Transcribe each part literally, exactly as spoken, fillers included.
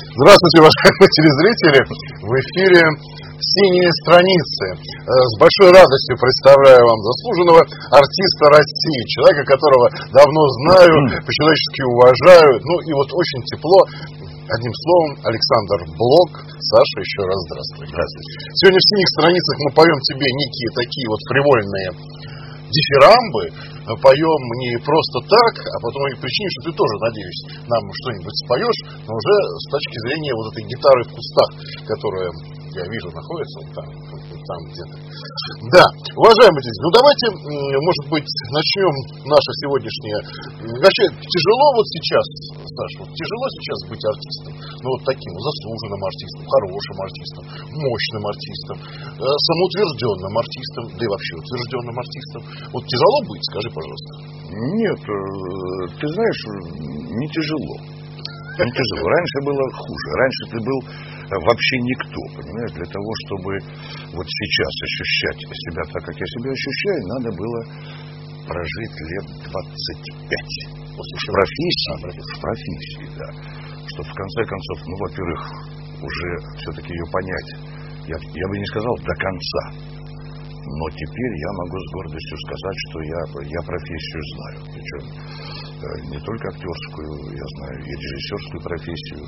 Здравствуйте, уважаемые телезрители! В эфире «Синие страницы». С большой радостью представляю вам заслуженного артиста России, человека, которого давно знаю, по-человечески уважаю, ну и вот очень тепло. Одним словом, Александр Блок. Саша, еще раз здравствуй. Здравствуйте. Сегодня в «Синих страницах» мы поем тебе некие такие вот фривольные дифирамбы. Поем не просто так, а по той причине, что ты тоже, надеюсь, нам что-нибудь споешь, но уже с точки зрения вот этой гитары в кустах, которая, я вижу, находится вот там, там где-то. Да, уважаемые друзья, ну давайте, может быть, начнем наше сегодняшнее. Вообще, тяжело вот сейчас, Саша, вот тяжело сейчас быть артистом, ну вот таким заслуженным артистом, хорошим артистом, мощным артистом, самоутвержденным артистом, да и вообще утвержденным артистом. Вот тяжело быть, скажи, пожалуйста. Нет, ты знаешь, не тяжело. Не тяжело. Раньше было хуже. Раньше ты был вообще никто, понимаешь? Для того, чтобы вот сейчас ощущать себя так, как я себя ощущаю, надо было прожить лет двадцать пять. В профессии, в профессии, да. Что в конце концов, ну, во-первых, уже все-таки ее понять, я, я бы не сказал до конца, но теперь я могу с гордостью сказать, что я, я профессию знаю. Причем не только актерскую, я знаю и режиссерскую профессию,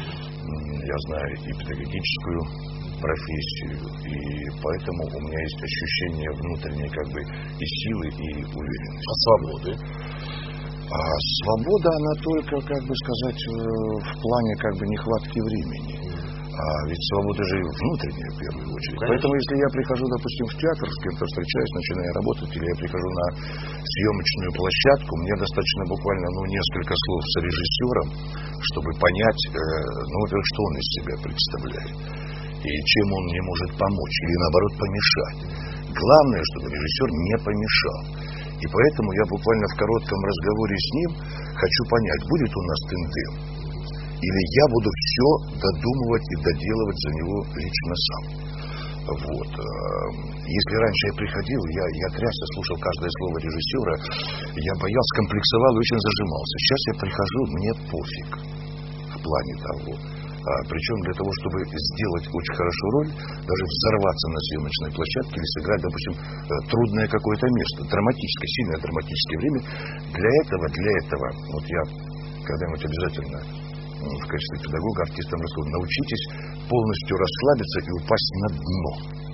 я знаю и педагогическую профессию, и поэтому у меня есть ощущение внутренней как бы и силы, и уверенности. А свободы? А свобода, она только, как бы сказать, в плане как бы нехватки времени. А ведь свобода же внутренняя в первую очередь. Конечно. Поэтому если я прихожу, допустим, в театр, с кем-то встречаюсь, начинаю работать, или я прихожу на съемочную площадку, мне достаточно буквально ну, несколько слов с режиссером, чтобы понять, э, ну, во-первых, что он из себя представляет, и чем он мне может помочь, или наоборот помешать. Главное, чтобы режиссер не помешал. И поэтому я буквально в коротком разговоре с ним хочу понять, будет у нас тандем, или я буду все додумывать и доделывать за него лично сам. Вот. Если раньше я приходил, я, я трясся, слушал каждое слово режиссера, я боялся, комплексовал и очень зажимался. Сейчас я прихожу, мне пофиг в плане того. А, причем для того, чтобы сделать очень хорошо роль, даже взорваться на съемочной площадке или сыграть, допустим, трудное какое-то место, драматическое, сильное драматическое время, для этого, для этого, вот я когда-нибудь обязательно в качестве педагога, артистам расскажу, научитесь полностью расслабиться и упасть на дно.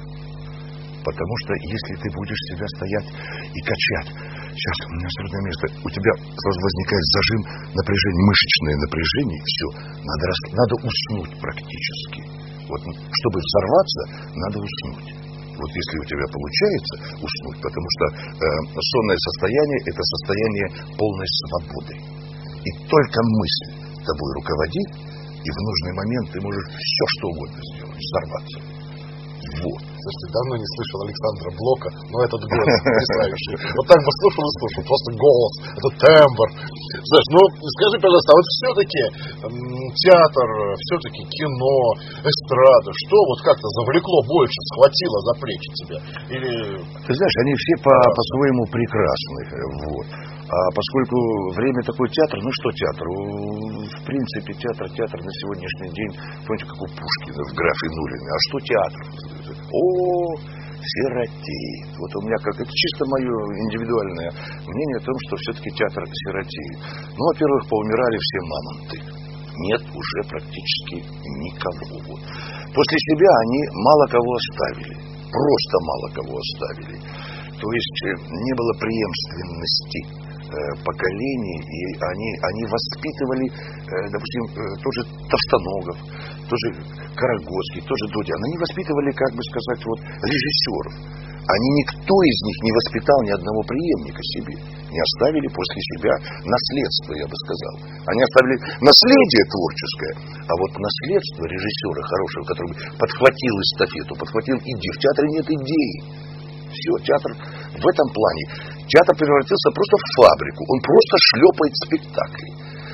Потому что если ты будешь всегда стоять и качать, сейчас у меня трудное место, у тебя сразу возникает зажим, напряжение, мышечное напряжение, все, надо, рас... надо уснуть практически. Вот, чтобы взорваться, надо уснуть. Вот если у тебя получается уснуть, потому что э, сонное состояние – это состояние полной свободы. И только мысль тобой руководит, и в нужный момент ты можешь все, что угодно сделать, взорваться. Вот. Слушайте, давно не слышал Александра Блока, но этот голос потрясающий. Вот так бы слушал и слушал, просто голос, это тембр. Знаешь, ну скажи, пожалуйста, а вот все-таки театр, все-таки кино, эстрада, что вот как-то завлекло больше, схватило за плечи тебя? Или... Ты знаешь, они все по, по-своему прекрасны. Вот. А поскольку время такое театр, ну что театр? В принципе, театр, театр на сегодняшний день, помните, как у Пушкина в графе Нулина. А что театр? О, сиротеет. Вот у меня как это чисто мое индивидуальное мнение о том, что все-таки театр сиротеет. Ну, во-первых, поумирали все мамонты. Нет уже практически никого. Вот. После себя они мало кого оставили. Просто мало кого оставили. То есть не было преемственности поколений, и они, они воспитывали, допустим, тоже Товстоногов, тоже Карагодский, тоже Дудя. Они воспитывали, как бы сказать, вот, режиссеров. Они, никто из них не воспитал ни одного преемника себе. Не оставили после себя наследство, я бы сказал. Они оставили наследие творческое, а вот наследство режиссера хорошего, который подхватил эстафету, подхватил идею. В театре нет идеи. Все, театр в этом плане. Театр превратился просто в фабрику. Он просто шлепает спектакли.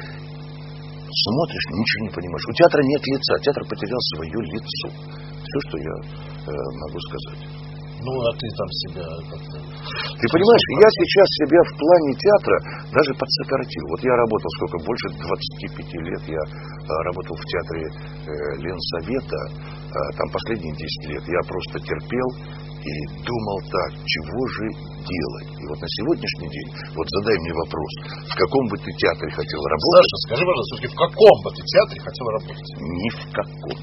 Смотришь, ничего не понимаешь. У театра нет лица. Театр потерял свое лицо. Все, что я э, могу сказать. Ну, а ты там себя как-то... Ты понимаешь, я сейчас себя в плане театра даже подсократил. Вот я работал сколько? Больше двадцати пяти лет. Я э, работал в театре э, Ленсовета. Э, там последние десять лет я просто терпел и думал так, чего же делать. И вот на сегодняшний день, вот задай мне вопрос, в каком бы ты театре хотел работать? Саша, скажи, пожалуйста, все-таки в каком бы ты театре хотел работать? Ни в каком.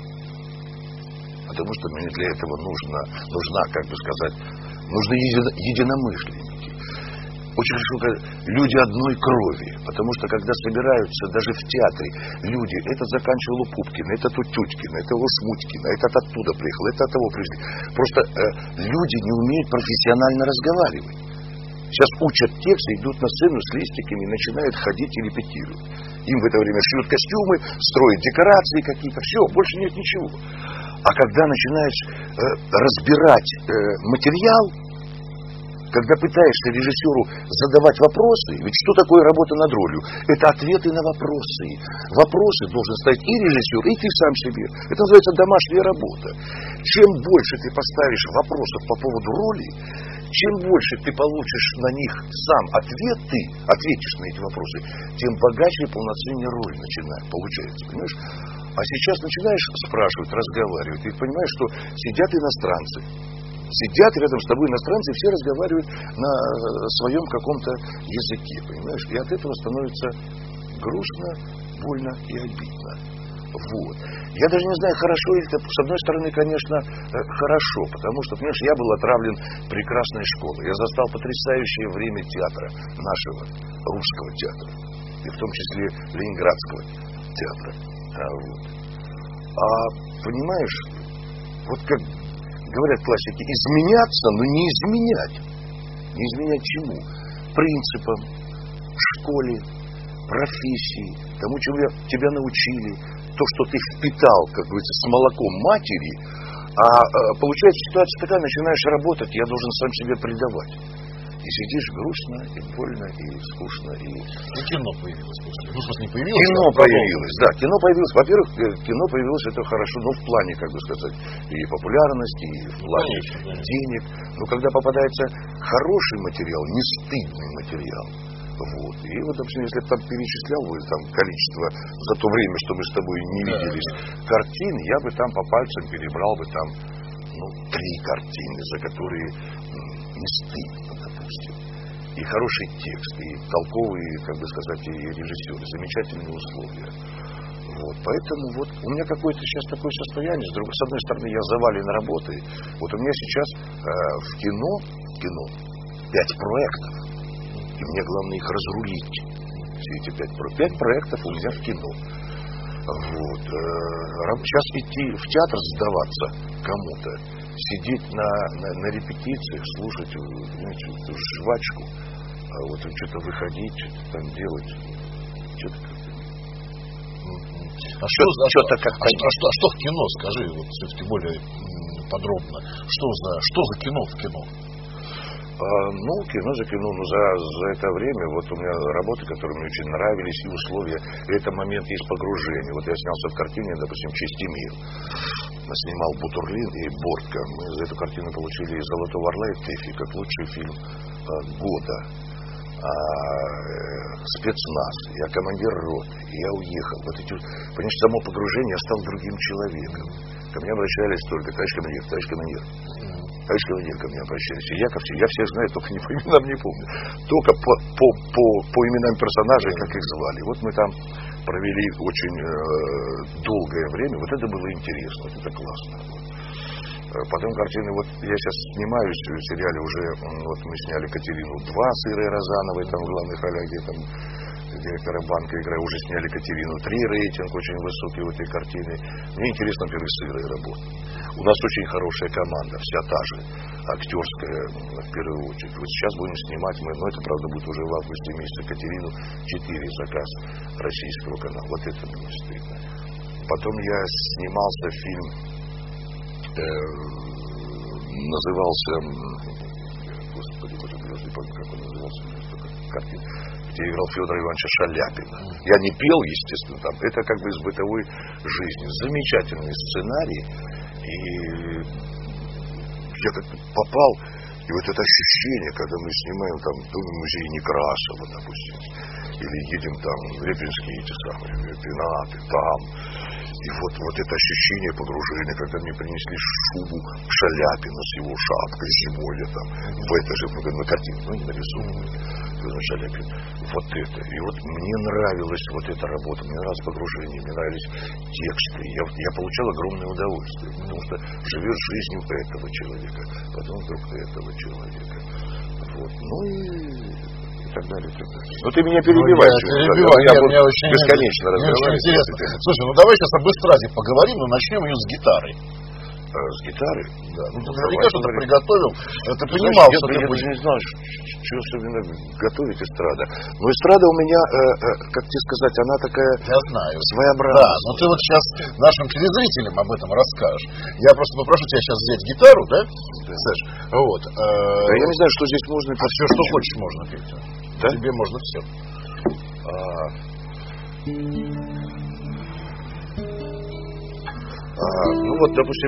Потому что мне для этого нужно, нужна, как бы сказать, нужны еди- единомышленники. Очень хорошо, когда люди одной крови. Потому что, когда собираются даже в театре люди, этот заканчивал у Пупкина, этот у Тютькина, это у Шмутькина, этот оттуда приехал, это от того пришли. Просто э, люди не умеют профессионально разговаривать. Сейчас учат тексты, идут на сцену с листиками, начинают ходить и репетируют. Им в это время шьют костюмы, строят декорации какие-то, все, больше нет ничего. А когда начинаешь э, разбирать э, материал, когда пытаешься режиссеру задавать вопросы, ведь что такое работа над ролью? Это ответы на вопросы. Вопросы должен ставить и режиссер, и ты сам себе. Это называется домашняя работа. Чем больше ты поставишь вопросов по поводу роли, чем больше ты получишь на них сам ответы, ответишь на эти вопросы, тем богаче и полноценнее роль начинает, получается, понимаешь? А сейчас начинаешь спрашивать, разговаривать, и понимаешь, что сидят иностранцы, сидят рядом с тобой иностранцы, и все разговаривают на своем каком-то языке, понимаешь? И от этого становится грустно, больно и обидно. Вот. Я даже не знаю, хорошо или это. С одной стороны, конечно, хорошо, потому что, понимаешь, я был отравлен прекрасной школой. Я застал потрясающее время театра, нашего русского театра, и в том числе ленинградского театра. А, вот. А понимаешь, вот как говорят классики, изменяться, но не изменять. Не изменять чему? Принципам, школе, профессии, тому, чему тебя научили, то, что ты впитал, как говорится, с молоком матери, а, а получается ситуация такая, начинаешь работать, я должен сам себе предавать. И сидишь грустно, и больно, и скучно, и... Ну, кино появилось после. Ну, в смысле, не появилось? Кино появилось, да, кино появилось. Во-первых, кино появилось, это хорошо, но в плане, как бы сказать, и популярности, и в плане конечно, конечно. денег. Но когда попадается хороший материал, не стыдный материал, вот. И вот, допустим, если бы там перечислял бы там количество за то время, что мы с тобой не виделись, да, да. картин, я бы там по пальцам перебрал бы там, ну, три картины, за которые не стыдно, допустим. И хороший текст, и толковые, как бы сказать, и режиссеры, замечательные условия. Вот. Поэтому вот у меня какое-то сейчас такое состояние. С, другой, с одной стороны, я завален работой. Вот у меня сейчас э, в кино, кино пять проектов. И мне главное их разрулить. Все эти пять, пять проектов у меня в кино. Вот. Сейчас идти в театр сдаваться кому-то, сидеть на, на, на репетициях, слушать, знаете, эту жвачку, а вот что-то выходить, что-то там делать. Что-то как-то. А что, а, что, как а, что, а, что, а что в кино, скажи, вот все-таки более подробно. Что за, что за кино в кино? А, ну, кино за кино, ну, за, за это время, вот у меня работы, которые мне очень нравились, и условия, и это момент есть погружения. Вот я снялся в картине, допустим, «Чистимир». Снимал Бутурлин и Бортко. Мы за эту картину получили «Золотого орла» и «Тэфи» как лучший фильм а, года. А, э, спецназ, я командир роты, я уехал. Вот эти, понимаете, само погружение, я стал другим человеком. Ко мне обращались только товарищ командир, товарищ командир. Товарищ командир ко мне обращались. И я ко всем, я всех знаю, только не по именам не помню. Только по, по, по, по именам персонажей, как их звали. Вот мы там провели очень э, долгое время. Вот это было интересно, вот это классно. Потом картины, вот я сейчас снимаюсь в сериале уже, вот мы сняли «Катерину два» с Ирой Розановой, там в главных ролях, где там директора банка играю, уже сняли «Катерину три», рейтинг очень высокий в этой картине. Мне интересно, например, с Ирой работать. У нас очень хорошая команда, вся та же, актерская, в первую очередь. Вот сейчас будем снимать мы, но это, правда, будет уже в августе месяце, «Катерину четыре», заказ российского канала. Вот это мне стыдно. Потом я снимался в фильм, э, назывался, господи, боже, я не помню, как он назывался, картина, где играл Федора Ивановича Шаляпина. Я не пел, естественно, там. Это как бы из бытовой жизни. Замечательный сценарий. И я как-то попал, и вот это ощущение, когда мы снимаем там в Доме музея Некрасова, допустим, или едем там в Репинские эти самые пенаты, там, и вот, вот это ощущение погружения, когда мне принесли шубу Шаляпина с его шапкой зимой, я там, в это же, на картину, ну, не нарисовано, Шаляпин, вот это, и вот мне нравилась вот эта работа, мне нравилось погружение, мне нравились тексты, я, я получал огромное удовольствие, потому что живешь жизнью этого человека, потом вдруг этого человека, вот, ну и... и так далее, и так далее. Ну ты меня перебиваешь. Ну, я перебиваю, я, я, я мне очень, бесконечно мне очень разговариваю. интересно. Слушай, ну давай сейчас об эстраде поговорим, но начнем ее с гитары. А, с гитары? Да. Ну, ну ты наверняка что-то приготовил. Ты ты понимал, знаешь, что я, ты я будешь... даже не знал, что особенно готовить эстрада. Но эстрада у меня, э, э, как тебе сказать, она такая я знаю. своеобразная. Да, но ты вот сейчас нашим телезрителям об этом расскажешь. Я просто попрошу тебя сейчас взять гитару, да? Да. Саш, вот. Э, да я не знаю, что здесь можно петь. А все, что хочешь, можно петь. Да? Тебе можно все. А... А, ну вот, допустим,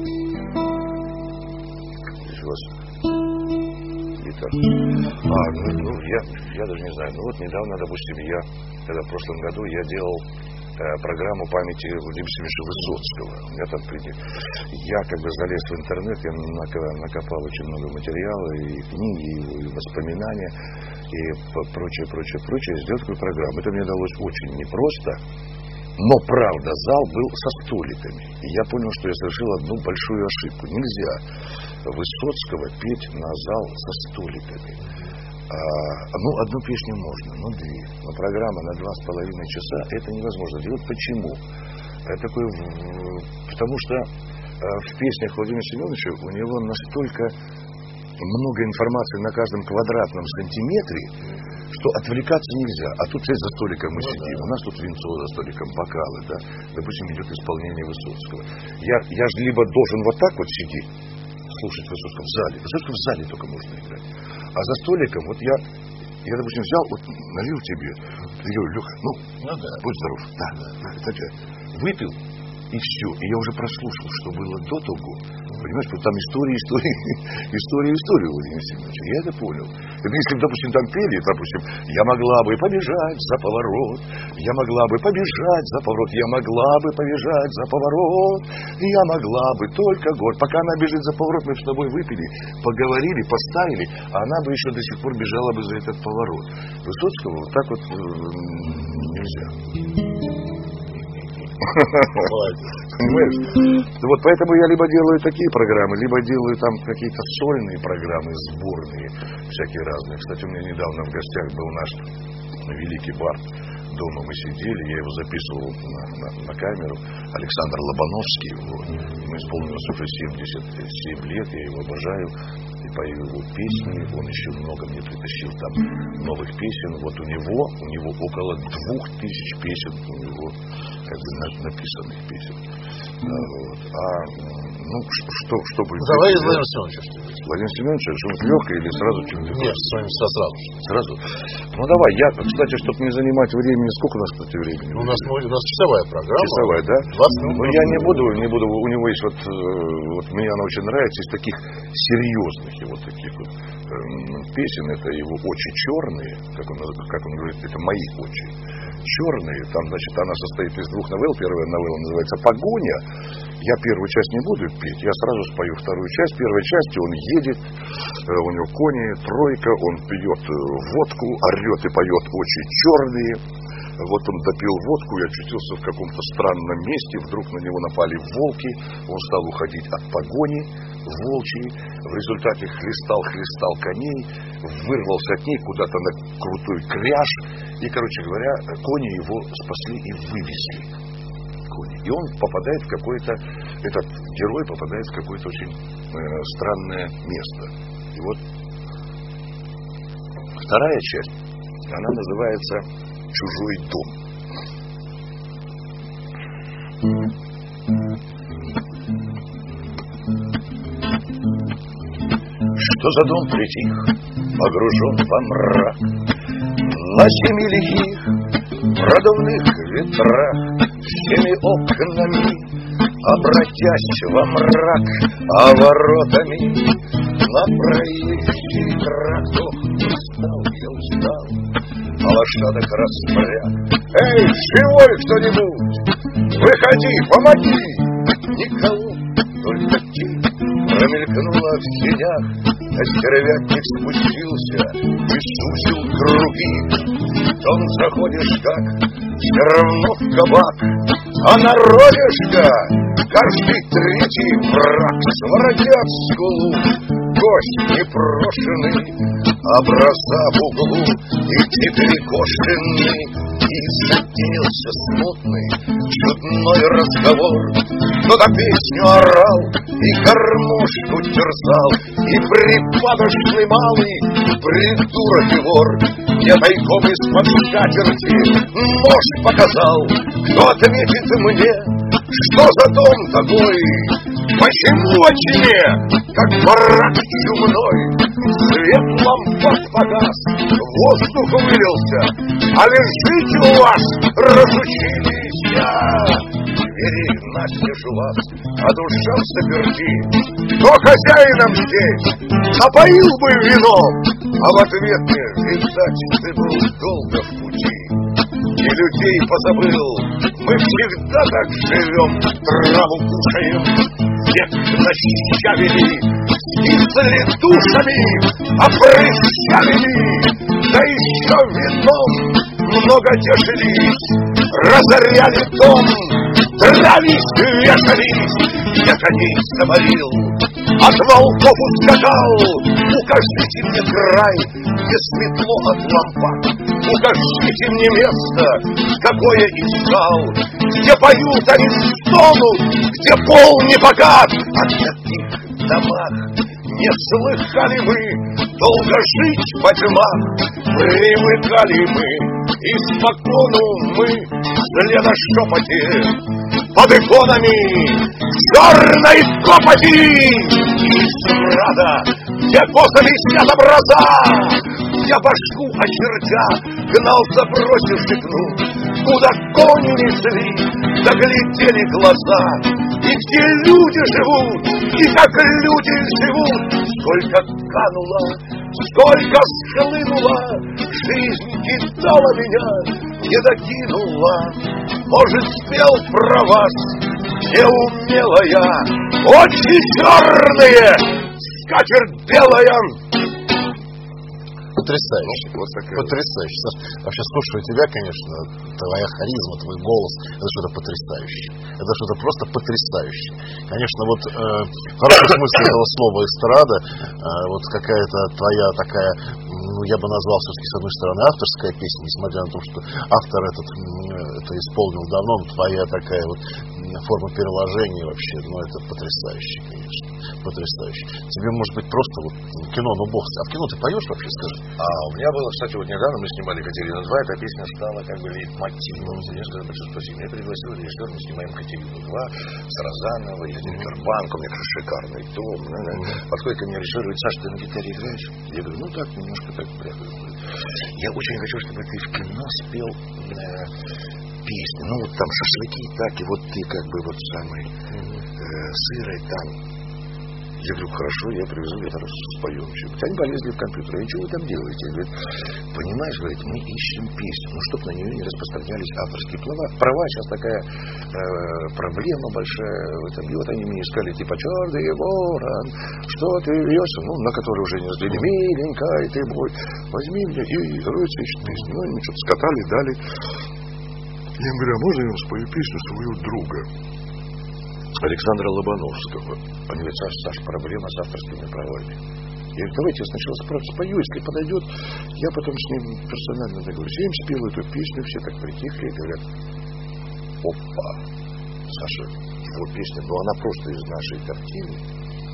здесь у вас гитара. А, ну, ну я, я даже не знаю. Ну вот недавно, допустим, я, когда в прошлом году я делал э, программу памяти Владимира Семеновича Высоцкого. У меня там приди. Я как бы залез в интернет, я накопал очень много материала, и книги, и воспоминания, и прочее, прочее, прочее. Сделал такую программу. Это мне далось очень непросто. Но, правда, зал был со столиками. И я понял, что я совершил одну большую ошибку. Нельзя Высоцкого петь на зал со столиками. А, ну, одну песню можно, ну, две. Но программа на два с половиной часа это невозможно делать. Почему? Это такое, потому что в песнях Владимира Семеновича у него настолько много информации на каждом квадратном сантиметре, что отвлекаться нельзя. А тут здесь за столиком мы ну, сидим. Да. У нас тут винцо за столиком, бокалы, да. Допустим, идет исполнение Высоцкого. Я, я же либо должен вот так вот сидеть, слушать Высоцкого в зале. Высоцкого в зале только можно играть. А за столиком, вот я, я допустим, взял, вот налил тебе. Ты говоришь, Леха, ну, ну да. будь здоров. Да, да, да. Это выпил, и все. И я уже прослушал, что было до того. Понимаешь, потому там история, история, история, история у Владимира Семеновича. Я это понял. Это если, допустим, там пели, допустим, я могла бы побежать за поворот, я могла бы побежать за поворот, я могла бы побежать за поворот, я могла бы только год. Пока она бежит за поворот, мы с тобой выпили, поговорили, поставили, а она бы еще до сих пор бежала бы за этот поворот. Высоцкого вот так вот нельзя. Понимаешь? Вот поэтому я либо делаю такие программы, либо делаю там какие-то сольные программы, сборные, всякие разные. Кстати, у меня недавно в гостях был наш великий бард. Дома мы сидели, я его записывал на, на, на камеру. Александр Лобановский. Вот. Ему исполнилось уже семьдесят семь лет, я его обожаю. И пою его песни. Он еще много мне притащил там новых песен. Вот у него, у него около двух тысяч песен у него как бы написанных песен. Да, вот. А ну что, что будет? Давай из Владимира Семеновича что-нибудь. Владимир Семенович, что-нибудь легкое или сразу что-нибудь? Нет, что-нибудь сразу. Сразу? Ну давай, я, кстати, чтобы не занимать времени, сколько у нас, кстати, времени? У нас, у нас часовая программа. Часовая, да? двадцать минут. Ну я не буду, не буду, у него есть вот, вот мне она очень нравится, из таких серьезных его таких вот э, песен, это его «Очи черные», как он, как он говорит, это мои очи. Черные, там, значит, она состоит из двух новелл. Первая новелла называется «Погоня». Я первую часть не буду петь, я сразу спою вторую часть. В первой части он едет, у него кони, тройка, он пьет водку, орет и поет «Очи черные». Вот он допил водку и очутился в каком-то странном месте. Вдруг на него напали волки. Он стал уходить от погони волчьей. В результате хлестал-хлестал коней. Вырвался от ней куда-то на крутой кряж. И, короче говоря, кони его спасли и вывезли. Кони. И он попадает в какое-то... Этот герой попадает в какое-то очень э, странное место. И вот вторая часть, она называется... «Чужой дом». Что за дом притих, погружен во мрак, на семи лихих продувных ветрах, всеми окнами обратясь во мрак, а воротами на проезжий трактор устал, я устал, а лошадок распряг. Эй, живой кто-нибудь, выходи, помоги! Никого, только тень промелькнула в сенях, а стервятник спустился и сузил круги. Дом заходишь как, все равно в кабак, а народишка каждый третий враг. Своротят скулу, гость непрошенный, образа в углу и теперь кошенный. И затеялся смутный, чудной разговор. Кто-то песню орал и кормушку терзал, и припадочный малый придурок и вор мне тайком из-под скатерти нож показал. Кто ответит мне, что за дом такой? Почему во тьме, как барак чумной, свет лампад погас, воздух вылился, а лежите у вас разучились я? Двери настежь у вас, а душа в заперти. Кто хозяином здесь напоил бы вином, а в ответ мне, видать, ты был долго в пути. И людей позабыл, мы всегда так живем, траву кушаем, век на ща вели, снизали душами, а прыщавили, да еще вином много тешились, разоряли дом, дрались, вешались. Я коней заморил, от волков ускакал. Укажите мне край, где светло от лампад, укажите мне место, какое искал, где поют они, стонут, где пол не богат. О таких домах не слыхали мы, долго жить по тьмах привыкали мы, и спокойно мы следа шепоте под иконами черной копоти и смрада, где косами снят образа. Я башку очертя гнал, забросив шикну, куда кони несли, заглядели глаза. И где люди живут, и как люди живут, сколько кануло, сколько схлынуло, жизнь кидала меня, не докинула. Может, спел про вас, не умела я, очи черные, скатерть белая. Потрясающе, ну, вот потрясающе. Саш, вообще слушаю тебя, конечно, твоя харизма, твой голос, это что-то потрясающее. Это что-то просто потрясающее. Конечно, вот э, в хорошем смысле этого слова эстрада, э, вот какая-то твоя такая, ну, я бы назвал все-таки, с одной стороны, авторская песня, несмотря на то, что автор этот, это исполнил давно, но твоя такая вот форма переложения вообще, ну, это потрясающе, конечно, потрясающе. Тебе, может быть, просто вот кино, ну, бог, а в кино ты поешь вообще, скажи? А у меня было, кстати, вот недавно мы снимали «Катерину два», эта песня стала как бы лейтмотивом. Я сказал, большое спасибо. Меня пригласил режиссер, мы снимаем «Катерину два» с Розановой, с Димитрбанком, у меня шикарный дом. Подходит ко мне режиссер, говорит: Саш, ты на гитаре играешь? Я говорю: ну так, немножко так прямо. Я очень хочу, чтобы ты в кино спел песни. Ну вот там шашлыки, так, и вот ты как бы вот самый сырой там. Я говорю: хорошо, я привезу, я там споем. Они полезли в компьютер. И что вы там делаете? Я говорю: понимаешь, говорит, мы ищем песню, ну, чтобы на нее не распространялись авторские права. Права сейчас такая э, проблема большая в этом. И вот они мне искали, типа, черный ворон, что ты вьешься, ну, на которой уже не разглядели, миленькая ты мой, возьми меня и Ройц ищет песню. Ну, они что-то скатали, дали. Я говорю: а можно я вам спою песню своего друга Александра Лобановского? Они говорят: Саш, Саш, проблема с авторскими правами. Я говорю: давайте я сначала спою, если подойдет, я потом с ним персонально договорюсь. Я им спел эту песню, все так притихли и говорят: опа, Саша, его песня, ну она просто из нашей картины.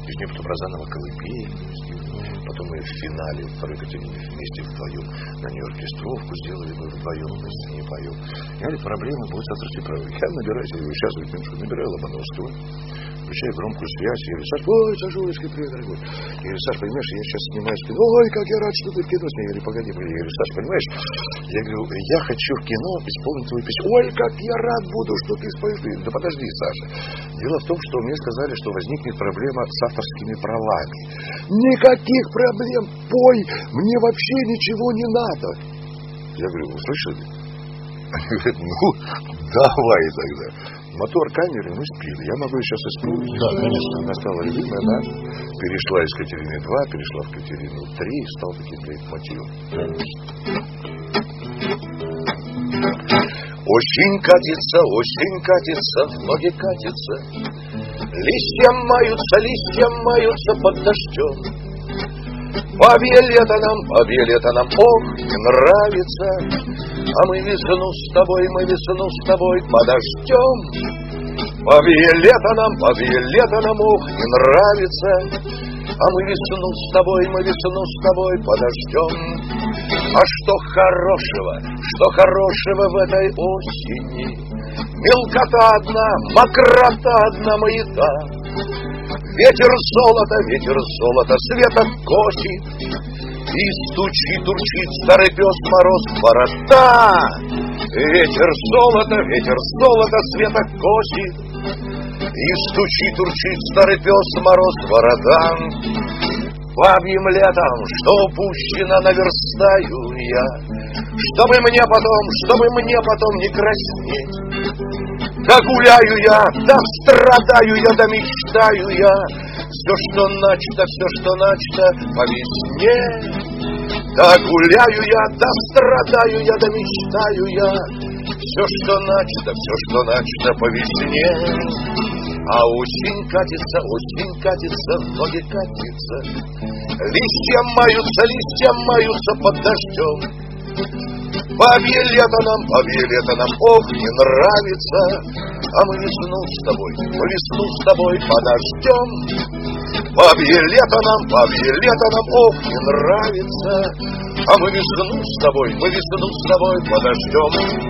Из нее потом Розанова колыбельную. Потом мы в финале второй Екатерины вместе вдвоем на нее оркестровку сделали, мы вдвоем на сцене поем. Я говорю, проблема будет с авторской правой. Я набираю, я говорю, сейчас говорю, набираю Лобановского, включаю громкую связь, я говорю, Саш, ой, Сашулечка, привет, дорогой. Я говорю, Саш, понимаешь, я сейчас снимаю спину, ой, как я рад, что ты в кино с ней. Я говорю, погоди, погоди. Я говорю, Саш, понимаешь, я говорю, я хочу в кино исполнить твою песню. Ой, как я рад буду, что ты споешь. Да подожди, Саша. Дело в том, что мне сказали, что возникнет проблема с авторскими правами. Никаких проблем, пой, мне вообще ничего не надо. Я говорю, вы слышали? Они говорят, ну, давай тогда. Мотор, камеры, мы спили. Я могу сейчас исполнить. Да, конечно. Она стала любимая, она перешла из Катерины два, перешла в Катерину три, стал таким лейтмотивом. Осень катится, осень катится, ноги катятся. Листья маются, листья маются под дождем. Бабье лето нам, бабье лето нам, ох, не нравится. А мы весну с тобой, мы весну с тобой подождем. Бабье лето нам, бабье лето нам, ох, не нравится. А мы весну с тобой, мы весну с тобой подождем. А что хорошего, что хорошего в этой осени? Мелкота одна, мокрота одна маяка. Ветер золото, ветер золото, света косит. И стучит, урчит старый пес Мороз борода. Ветер золото, ветер золото, света косит. И стучит, урчит старый пес Мороз борода. Бабьим летом, что упущено, наверстаю я, чтобы мне потом, чтобы мне потом не краснеть. Да гуляю я, да страдаю я, да мечтаю я. Все, что начато, все, что начато по весне. Да гуляю я, да страдаю я, да мечтаю я. Все, что начато, все, что начато по весне. А осень катится, осень катится, ноги катится. Листья маются, листья маются под дождем. Бабье лето нам, бабье лето нам, ох, не нравится. А мы весну с тобой, мы весну с тобой подождем. Бабье лето нам, бабье лето нам, ох, не нравится. А мы весну с тобой, мы весну с тобой подождем.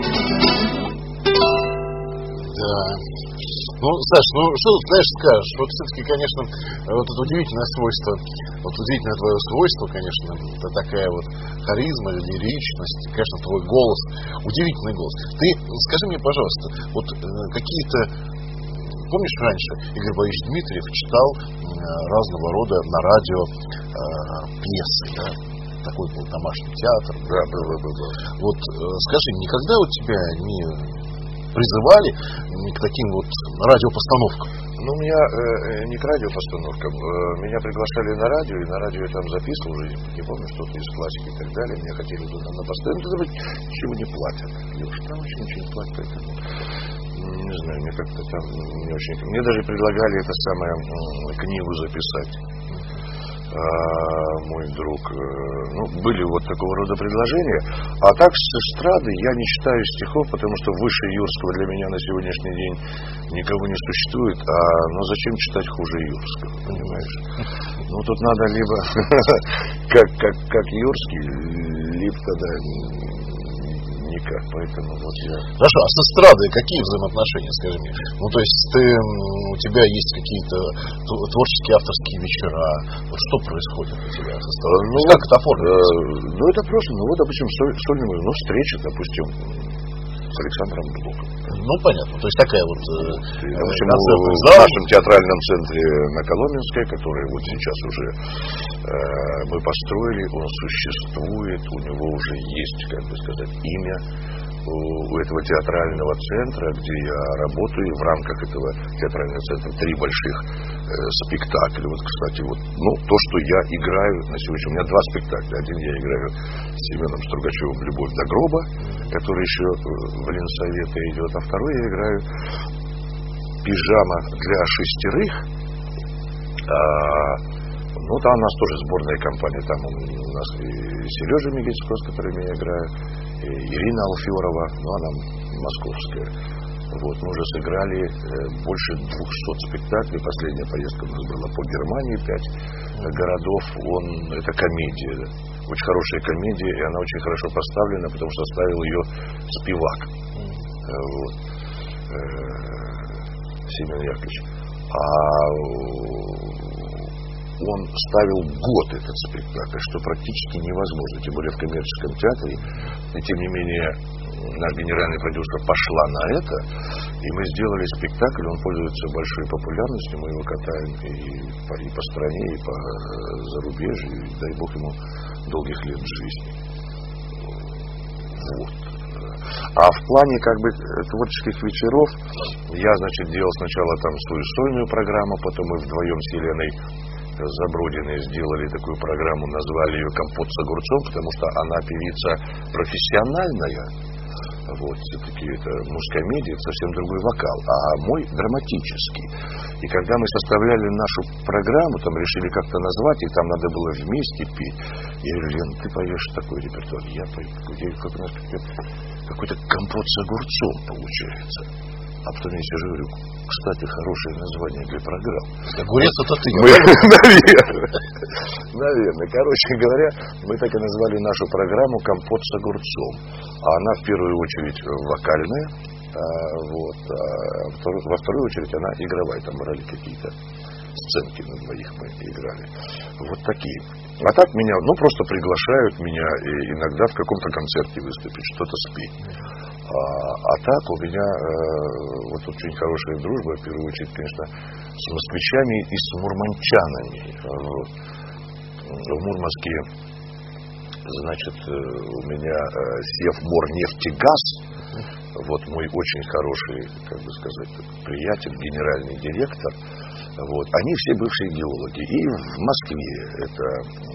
Да. Ну, Саш, ну что тут, знаешь, скажешь? Вот все-таки, конечно, вот это удивительное свойство, вот удивительное твое свойство, конечно, это такая вот харизма, лиричность, конечно, твой голос, удивительный голос. Ты скажи мне, пожалуйста, вот э, какие-то, помнишь, раньше Игорь Борисович Дмитриев читал э, разного рода на радио э, пьесы, да? Такой был домашний театр. Да, был, был, был. Вот э, скажи, никогда у тебя не призывали к таким вот радиопостановкам? Ну, у меня э, не к радиопостановкам. Э, меня приглашали на радио, и на радио я там записывал, уже не помню, что-то из классики и так далее. Меня хотели туда на постоянно. Туда ничего не платят. Леш, там вообще ничего не платят, поэтому не знаю, мне как-то там не очень... Мне даже предлагали это самое, книгу записать. А, мой друг, ну, были вот такого рода предложения. А так с эстрады я не читаю стихов, потому что выше Юрского для меня на сегодняшний день никого не существует. А ну зачем читать хуже Юрского, понимаешь? Ну тут надо либо как, как, как Юрский, либо тогда никак. Поэтому вот я... Хорошо, а с эстрадой какие взаимоотношения, скажи мне? Ну, то есть ты, у тебя есть какие-то творческие авторские вечера. Вот что происходит у тебя с эстрадой? Ну, как это оформляется? Э, ну, это просто, ну, вот, допустим, сольный, ну, встреча, допустим, с Александром Блоком. Ну, понятно. То есть такая вот э, допустим, в нашем театральном центре на Коломенской, который вот сейчас уже э, мы построили, он существует, у него уже есть, как бы сказать, имя у этого театрального центра, где я работаю, в рамках этого театрального центра три больших э, спектакля. Вот, кстати, вот, ну, то, что я играю на сегодня, у меня два спектакля. Один я играю с Семеном Стругачевым «Любовь до гроба», который еще в Ленсовете идет, а второй я играю «Пижама для шестерых». А, ну, там у нас тоже сборная компания, там у нас и Сережа Мигельского, с которым я играю, и Ирина Алферова, ну, она московская. Вот, мы уже сыграли э, больше двухсот спектаклей. Последняя поездка у нас была по Германии, пять городов. Он, это комедия, да. Очень хорошая комедия, и она очень хорошо поставлена, потому что ставил ее Спивак. Вот. Семен Яковлевич. А он ставил год этот спектакль, что практически невозможно, тем более в коммерческом театре. И тем не менее, наш генеральный продюсер пошла на это, и мы сделали спектакль, он пользуется большой популярностью, мы его катаем и по, и по стране, и по зарубежью, и дай бог ему долгих лет жизни. Вот. А в плане как бы творческих вечеров я, значит, делал сначала там свою сольную программу, потом мы вдвоем с Еленой Забродиной сделали такую программу, назвали ее «Компот с огурцом», потому что она певица профессиональная. Вот, все-таки это мускомедия, это совсем другой вокал, а мой драматический. И когда мы составляли нашу программу, там решили как-то назвать, и там надо было вместе петь. Я говорю: Лен, ты поешь такой репертуар, я пою, как у нас какой-то компот с огурцом получается. А потом я сижу и говорю: кстати, хорошее название для программ. Огурец это ты. Наверное. Наверное. Короче говоря, мы так и назвали нашу программу «Компот с огурцом». А она в первую очередь вокальная, а, вот, а во вторую очередь она игровая. Там брали какие-то сценки на двоих, мы играли. Вот такие. А так меня, ну, просто приглашают меня и иногда в каком-то концерте выступить, что-то спеть. А, а так у меня э, вот очень хорошая дружба, в первую очередь, конечно, с москвичами и с мурманчанами. Вот. В Мурманске, значит, у меня э, Севморнефтегаз, вот мой очень хороший, как бы сказать, приятель, генеральный директор. Вот. Они все бывшие геологи. И в Москве это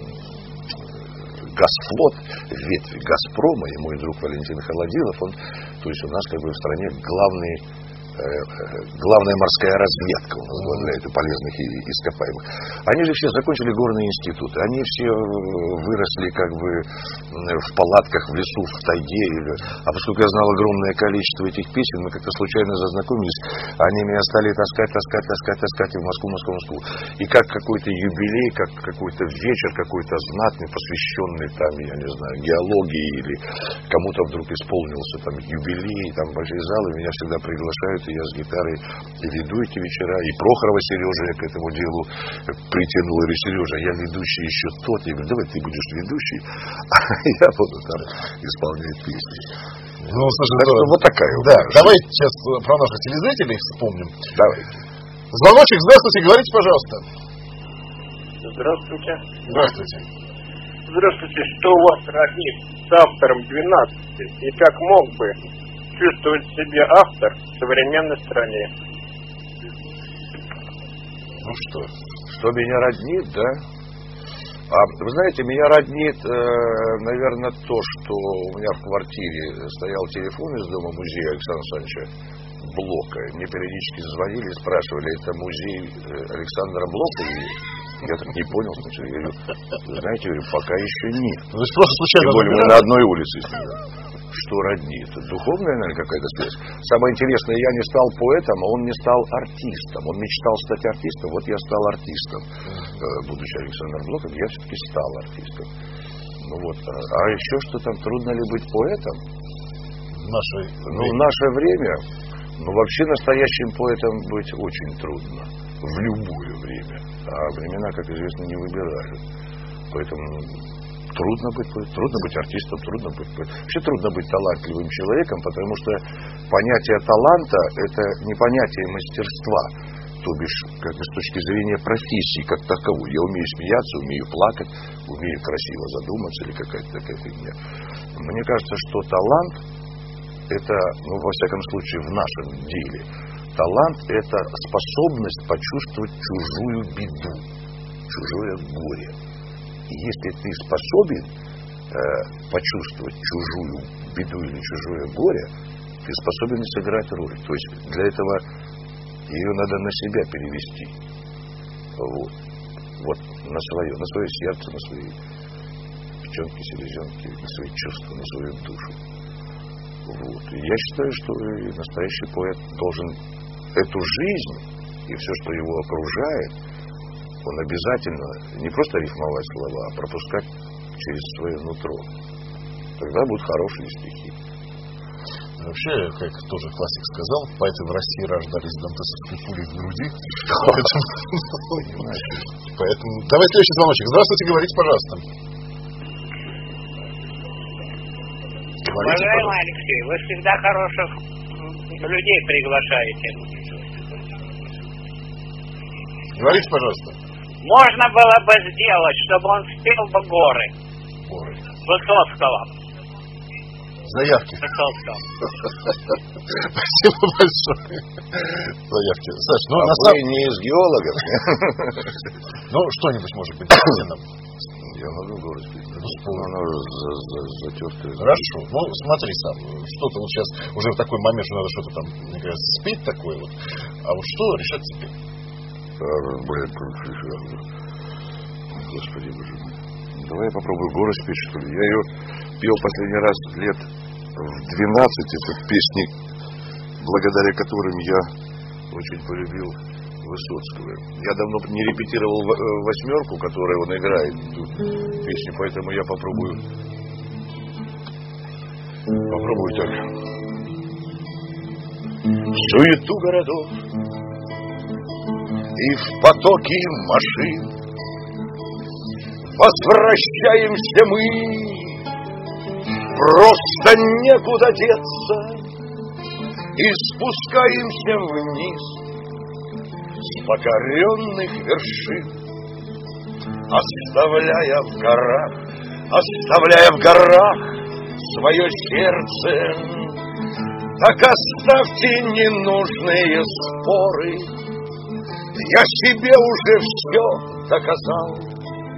Газфлот, ветви Газпрома, и мой друг Валентин Холодилов, он, то есть у нас как бы в стране главный, э, главная морская разведка у нас возглавляет и полезных и ископаемых. Они же все закончили горные институты, они все выросли как бы в палатках в лесу, в тайге. А поскольку я знал огромное количество этих песен, мы как-то случайно зазнакомились, они меня стали таскать, таскать, таскать, таскать в Москву, Москву, Москву. И как какой-то юбилей, как какой-то вечер, какой-то знатный, посвященный там, я не знаю, геологии, или кому-то вдруг исполнился там юбилей, там большие залы, меня всегда приглашают, и я с гитарой веду эти вечера. И Прохорова Сережа я к этому делу притянул. И говорю: Сережа, я ведущий еще тот. Я говорю: давай ты будешь ведущий, а я буду там исполнять песни. Ну, слушай, так что вот такая. Да, давай сейчас про наших телезрителей вспомним. Давай. Звоночек, здравствуйте, говорите, пожалуйста. Здравствуйте. Здравствуйте. Здравствуйте, что у вас роднит с автором двенадцати? И как мог бы чувствовать себя автор в современной стране? Ну что, что меня роднит, да? А, вы знаете, меня роднит, э, наверное, то, что у меня в квартире стоял телефон из дома музея Александра Александровича Блока. Мне периодически звонили и спрашивали: это музей Александра Блока? И я так не понял сначала. Я говорю: вы знаете, говорю, пока еще нет. Ну, просто случайно. Тем более мы на одной улице сидим. Что роднит? Духовная, наверное, какая-то связь. Самое интересное, я не стал поэтом, а он не стал артистом. Он мечтал стать артистом, вот я стал артистом. Будучи Александром Блоком, я все-таки стал артистом. Ну вот. А еще что там, трудно ли быть поэтом? В наше ну, в наше время, ну, вообще настоящим поэтом быть очень трудно. В любое время. А времена, как известно, не выбирают. Поэтому трудно быть, трудно быть артистом, трудно быть, вообще трудно быть талантливым человеком, потому что понятие таланта – это не понятие мастерства, то бишь, как бы с точки зрения профессии как таковой. Я умею смеяться, умею плакать, умею красиво задуматься или какая-то такая фигня. Мне кажется, что талант – это, ну, во всяком случае, в нашем деле, талант – это способность почувствовать чужую беду, чужое горе. И если ты способен э, почувствовать чужую беду или чужое горе, ты способен сыграть роль. То есть для этого ее надо на себя перевести. Вот. Вот на свое, на свое сердце, на свои печенки, селезенки, на свои чувства, на свою душу. Вот. И я считаю, что и настоящий поэт должен эту жизнь и все, что его окружает, он обязательно не просто рифмовать слова, а пропускать через свое нутро. Тогда будут хорошие стихи. Вообще, как тоже классик сказал, поэты в России рождались с дантесовской пулей в груди. Поэтому давай следующий звоночек. Здравствуйте, говорите, пожалуйста. Уважаемый Алексей, вы всегда хороших людей приглашаете. Говорите, пожалуйста. Можно было бы сделать, чтобы он спел бы горы. Горы. Высоцкого. Заявки. Высоцкого. Спасибо большое. Заявки. Саш, ну а на вы самом... не из геологов? Ну, что-нибудь, может быть, дайте нам. Я могу горы спеть. Ну, она уже затертая. Хорошо. Ну, смотри сам. Что-то вот сейчас уже в такой момент, что надо что-то там, мне кажется, спеть такое вот. А вот что решать теперь? Блин, Господи, боже мой. Давай я попробую горы спеть, что ли. Я ее пел последний раз лет в двенадцать. Это песни, благодаря которым я очень полюбил Высоцкого. Я давно не репетировал восьмерку, которую он играет тут песню, поэтому я попробую. Попробую так. Суету городов и в потоке машин возвращаемся мы, просто некуда деться, и спускаемся вниз с покоренных вершин, оставляя в горах, оставляя в горах свое сердце. Так оставьте ненужные споры, я себе уже все доказал.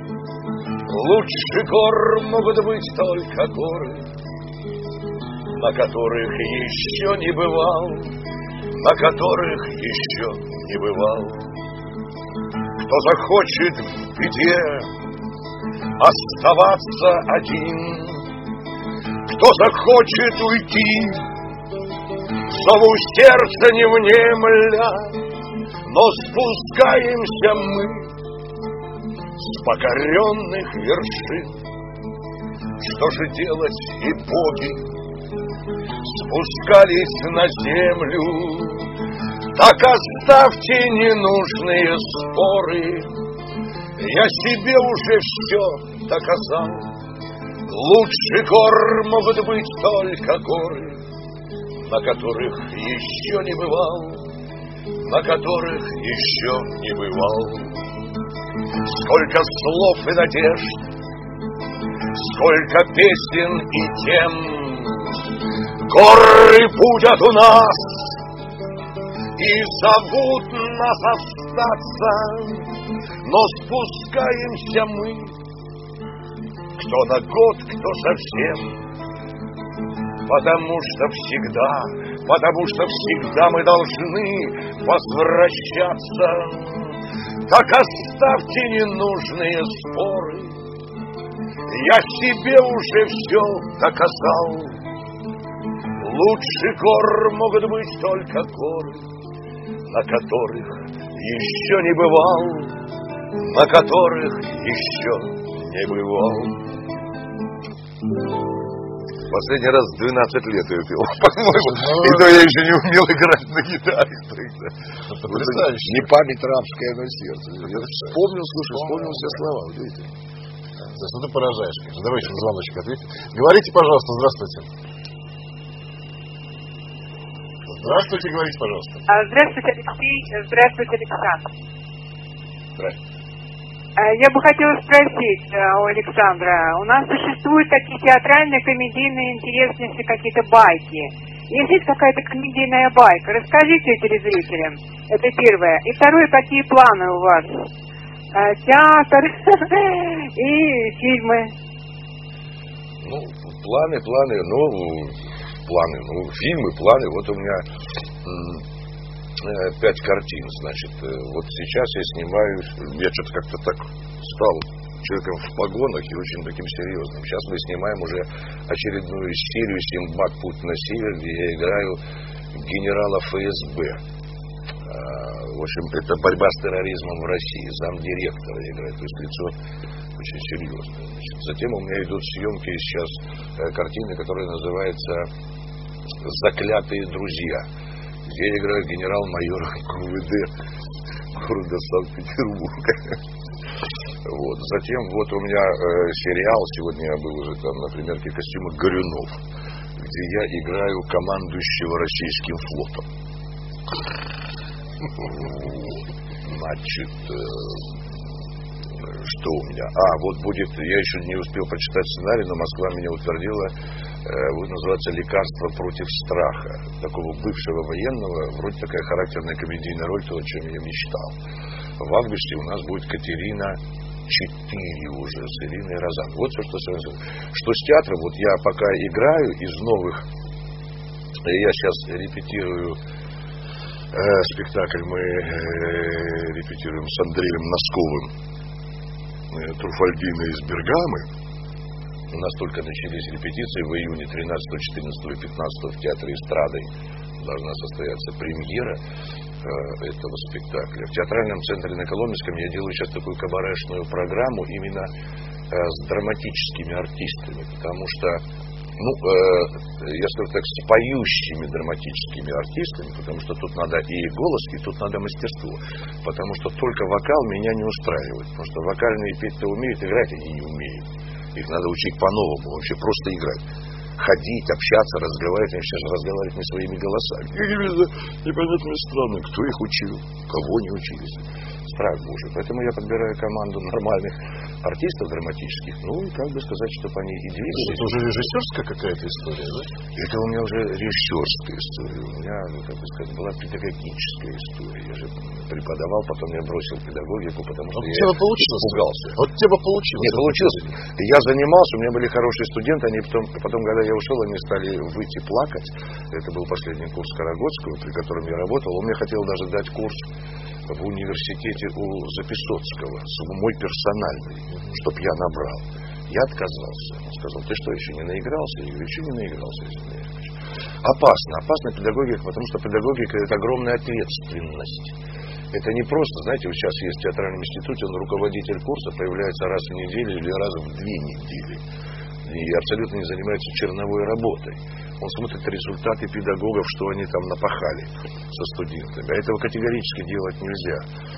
Лучше гор могут быть только горы, на которых еще не бывал, на которых еще не бывал. Кто захочет в беде оставаться один, кто захочет уйти, зову сердца не внемля, но спускаемся мы с покоренных вершин. Что же делать, и боги спускались на землю? Так оставьте ненужные споры, я себе уже все доказал. Лучше гор могут быть только горы, на которых еще не бывал, на которых еще не бывал. Сколько слов и надежд, сколько песен и тем, горы будут у нас и зовут нас остаться, но спускаемся мы, кто на год, кто совсем, потому что всегда, потому что всегда мы должны возвращаться. Так оставьте ненужные споры, я себе уже все доказал. Лучше гор могут быть только горы, на которых еще не бывал, на которых еще не бывал. Последний раз в двенадцать лет я пел, по-моему. И то я еще не умел играть на гитаре. Не память рабская, но сердце. Я вспомнил, слушай, вспомнил все слова. Видите? Ну ты поражаешь, конечно. Давай еще звоночек ответь. Говорите, пожалуйста, здравствуйте. Здравствуйте, говорите, пожалуйста. Здравствуйте, Алексей. Здравствуйте, Александр. Здравствуйте. Я бы хотела спросить у Александра, у нас существуют такие театральные, комедийные, интересные какие-то байки. Если есть какая-то комедийная байка, расскажите телезрителям. Это первое. И второе, какие планы у вас? Театр и фильмы. Ну, планы, планы, ну, планы, ну, фильмы, планы. Вот у меня пять картин, значит. Вот сейчас я снимаю, я что-то как-то так стал человеком в погонах и очень таким серьезным. Сейчас мы снимаем уже очередную серию «Синдбад. Путь на север», где я играю генерала эф эс бэ. В общем, это борьба с терроризмом в России. Замдиректора играет, то есть лицо очень серьезное. Значит, затем у меня идут съемки сейчас картины, которая называется «Заклятые друзья», где я играю генерал-майора ка вэ дэ города Санкт-Петербурга. Вот. Затем вот у меня э, сериал, сегодня я был уже там на примерке костюма Горюнов, где я играю командующего российским флотом. Значит, э, что у меня? А, вот будет, я еще не успел прочитать сценарий, но Москва меня утвердила, э, будет называться «Лекарство против страха». Такого бывшего военного, вроде такая характерная комедийная роль, то, о чем я мечтал. В августе у нас будет «Катерина четыре» уже с Ириной Розан. Вот все, что связано. Что с театром, вот я пока играю из новых, я сейчас репетирую э, спектакль, мы э, репетируем с Андреем Носковым э, «Труфальдина из Бергамы». У нас только начались репетиции. В июне тринадцатого, четырнадцатого и пятнадцатого в Театре эстрады должна состояться премьера э, этого спектакля. В Театральном центре на Коломенском я делаю сейчас такую кабарешную программу именно э, с драматическими артистами, потому что, ну, э, я скажу так, с поющими драматическими артистами, потому что тут надо и голос, и тут надо мастерство, потому что только вокал меня не устраивает, потому что вокальные петь-то умеют, играть они не умеют. Их надо учить по-новому, вообще просто играть. Ходить, общаться, разговаривать. Они сейчас разговаривают не своими голосами. Какие-то непонятные страны. Кто их учил? Кого не учились? Страх Божий. Поэтому я подбираю команду нормальных артистов драматических. Ну, и как бы сказать, чтобы они и двигались. Это уже режиссерская какая-то история, да? Это у меня уже режиссерская история. У меня, ну, как бы сказать, была педагогическая история. Я же преподавал, потом я бросил педагогику, потому что вот я тебе получилось. испугался. Вот тебе получилось. Не получилось. Я занимался, у меня были хорошие студенты, они потом, потом, когда я ушел, они стали выйти плакать. Это был последний курс Карагодского, при котором я работал. Он мне хотел даже дать курс в университете у Записоцкого, мой персональный, чтоб я набрал. Я отказался. Он сказал: ты что, еще не наигрался? Я говорю: еще не наигрался, если не хочу. Опасно. Опасна педагогика, потому что педагогика – это огромная ответственность. Это не просто, знаете, вот сейчас есть в театральном институте, он руководитель курса, появляется раз в неделю или раз в две недели. И абсолютно не занимается черновой работой. Он смотрит результаты педагогов, что они там напахали со студентами. А этого категорически делать нельзя.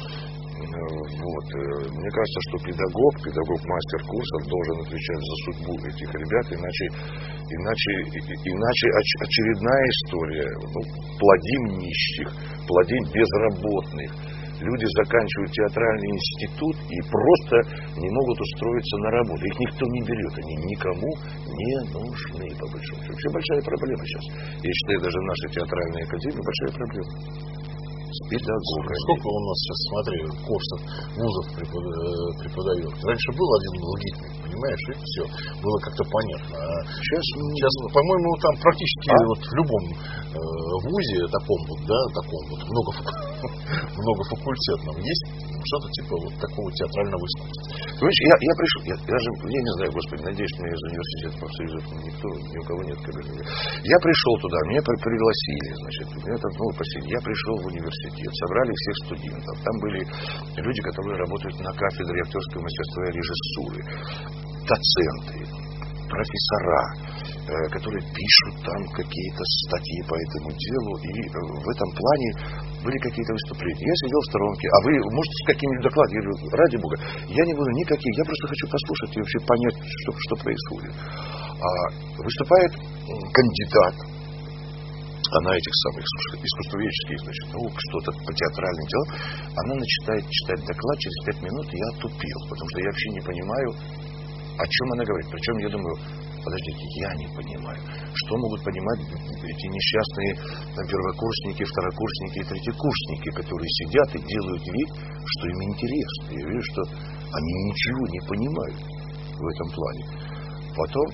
Вот. Мне кажется, что педагог, педагог мастер курсов должен отвечать за судьбу этих ребят, иначе, иначе, иначе очередная история. Ну, плодим нищих, плодим безработных. Люди заканчивают театральный институт и просто не могут устроиться на работу. Их никто не берет, они никому не нужны, по большому счету. Вообще большая проблема сейчас. Я считаю, даже в нашей театральной академии большая проблема. С педагогами. Сколько у нас сейчас, смотри, курсов вузов преподает. Раньше был один логичный, понимаешь, и все. Было как-то понятно. А сейчас, сейчас, по-моему, там практически а? вот в любом э, вузе таком вот, да, таком вот много, многофакультетном есть что-то типа вот такого театрального искусства. Понимаешь, я, я пришел, я, я же, я не знаю, господи, надеюсь, что меня из университета профсоюзов никто, ни у кого нет кабинета. Я пришел туда, меня пригласили, значит, меня там, ну, посидели. Я пришел в университет, собрали всех студентов. Там были люди, которые работают на кафедре актерского мастерства и режиссуры, доценты, профессора, которые пишут там какие-то статьи по этому делу, и в этом плане были какие-то выступления. Я сидел в сторонке. А вы можете с каким-нибудь докладом? Я говорю: ради бога, я не буду никаких, я просто хочу послушать и вообще понять, что, что происходит. А выступает кандидат, она этих самых искусствоведческих, значит, наук, что-то по театральным делам, она начинает читать доклад, через пять минут я отупел, потому что я вообще не понимаю, о чем она говорит. Причем я думаю: подождите, я не понимаю. Что могут понимать эти несчастные первокурсники, второкурсники и третьекурсники, которые сидят и делают вид, что им интересно. Я вижу, что они ничего не понимают в этом плане. Потом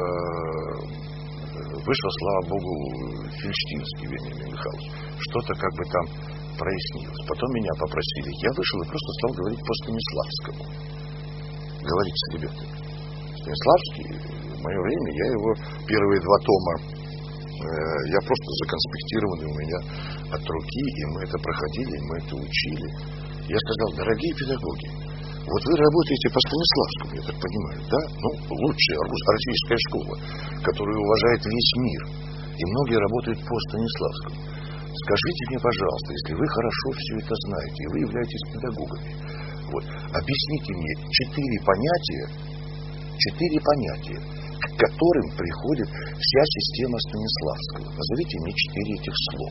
э- вышло, слава богу, Фельштинский Вениамин Михайлович. Что-то как бы там прояснилось. Потом меня попросили. Я вышел и просто стал говорить по Станиславскому. говорить с ребятами. Станиславский, в мое время, я его первые два тома, э, я просто законспектированный у меня от руки, и мы это проходили, и мы это учили. Я сказал: дорогие педагоги, вот вы работаете по Станиславскому, я так понимаю, да? Ну, лучшая российская школа, которую уважает весь мир. И многие работают по Станиславскому. Скажите мне, пожалуйста, если вы хорошо все это знаете, и вы являетесь педагогами, вот, объясните мне четыре понятия, четыре понятия, к которым приходит вся система Станиславского. Назовите мне четыре этих слов.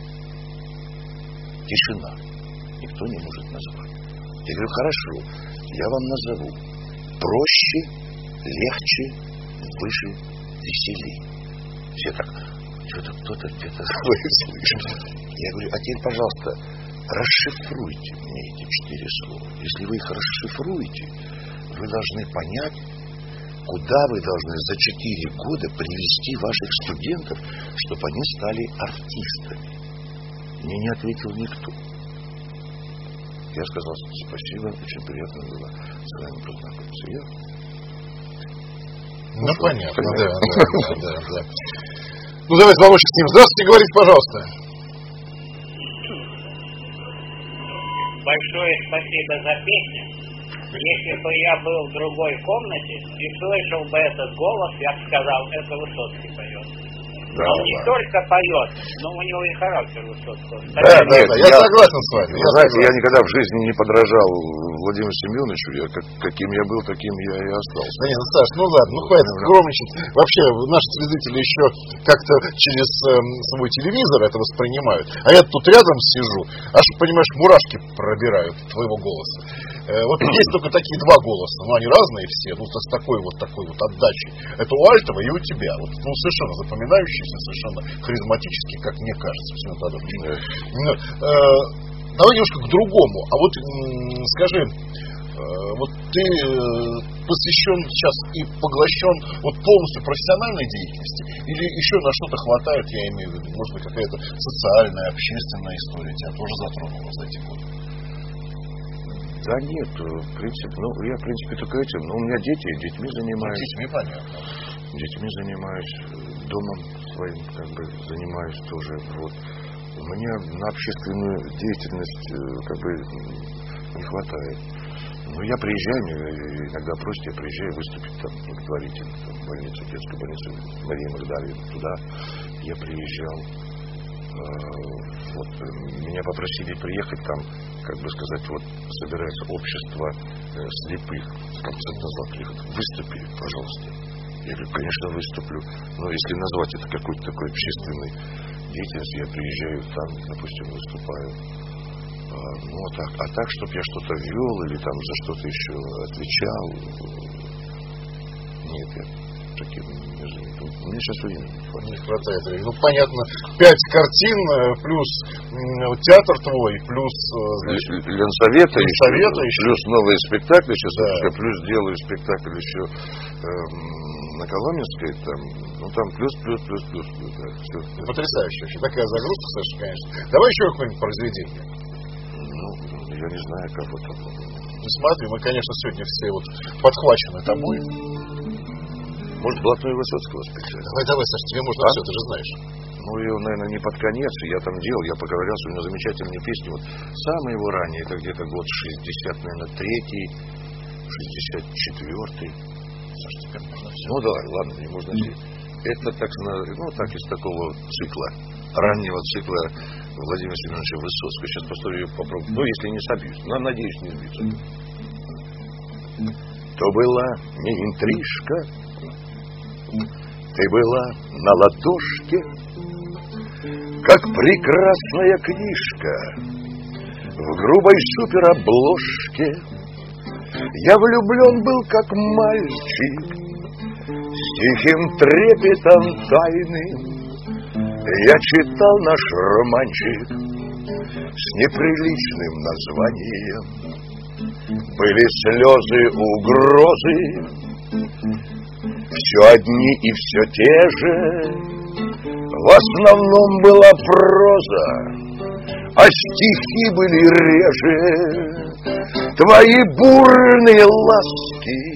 Тишина. Никто не может назвать. Я говорю: хорошо, я вам назову. Проще, легче, выше, веселее. Все так, что-то кто-то где-то слышит. Я говорю: а теперь, пожалуйста, расшифруйте мне эти четыре слова. Если вы их расшифруете, вы должны понять, куда вы должны за четыре года привести ваших студентов, чтобы они стали артистами. Мне не ответил никто. Я сказал: спасибо, очень приятно было с вами познакомиться. Я... Ну, ну понятно, да, да, да, да. Ну, давай звоночек с ним. Здравствуйте, говорите, пожалуйста. Большое спасибо за песню. Если бы я был в другой комнате и слышал бы этот голос, я бы сказал: это Высоцкий поет. Да, Он да. не только поет, но у него и характер Высоцкого. Да, да, да, я, я согласен с вами. Вы Я знаете, согласен. я никогда в жизни не подражал Владимиру Семеновичу. Я, как, каким я был, таким я и остался. Да нет, ну, Саш, ну ладно, ну хватит скромничать. Вообще, наши телезрители еще как-то через э, свой телевизор это воспринимают. А я тут рядом сижу, аж, понимаешь, мурашки пробирают твоего голоса. Э, вот есть только такие два голоса, но они разные все, ну, с такой вот такой вот отдачей. Это у Альтова и у тебя. Вот, ну, совершенно запоминающийся, совершенно харизматический, как мне кажется, Семен Тодорович. Ну, э, давай немножко к другому. А вот м, скажи, э, вот ты э, посвящен сейчас и поглощен вот полностью профессиональной деятельности, или еще на что-то хватает, я имею в виду, может быть, какая-то социальная, общественная история тебя тоже затронула за эти годы? Да нет, в принципе, ну, я, в принципе, только этим, но у меня дети, детьми занимаюсь. Детьми, понятно. Детьми занимаюсь, домом своим, как бы, занимаюсь тоже, вот. У меня на общественную деятельность, как бы, не хватает. Ну, я приезжаю, иногда просто я приезжаю выступить там благотворительно, там, в больницу, детскую больницу Марии Магдалины, туда я приезжал. Вот, меня попросили приехать там, как бы сказать, вот собирается общество э, слепых, концерт назвал, выступи, пожалуйста. Я говорю: конечно, выступлю. Но если назвать это какой-то такой общественной деятельностью, я приезжаю там, допустим, выступаю. А, ну, а так, а так, чтобы я что-то вел или там за что-то еще отвечал, нет, я таким не занимаюсь. Мне сейчас времени не хватает. Не хватает времени. Ну, понятно, пять картин, плюс м, театр твой, плюс... Значит, Ленсовета, Ленсовета еще, еще. плюс новые спектакли сейчас, да. выпускаю, плюс делаю спектакль еще э, на Коломенской, там, ну, там плюс, плюс, плюс, плюс. плюс да, все. Потрясающе вообще. Такая загрузка, Саша, конечно. Давай еще какое-нибудь произведение. Ну, я не знаю, как вот это. Ну, смотри, мы, конечно, сегодня все вот подхвачены тобой. Может, блатной Высоцкого спектакль? Давай, давай, Саша, тебе можно а? все, ты же знаешь. Ну, ее, наверное, не под конец, я там делал, я поговорил, у него замечательные песни. Вот самые его ранние, это где-то год шестьдесят, наверное, третий, шестьдесят четвертый. Саша, теперь можно все. Ну, давай, ладно, не можно все. Это, так, ну, так, из такого цикла, раннего цикла Владимира Семеновича Высоцкого. Сейчас просто ее попробую. Ну, если не собьюсь, но, надеюсь, не сбиться. То была не интрижка, ты была на ладошке, как прекрасная книжка в грубой суперобложке. Я влюблен был, как мальчик, с тихим трепетом тайны. Я читал наш романчик с неприличным названием. Были слезы, угрозы, все одни и все те же. В основном была проза, а стихи были реже. Твои бурные ласки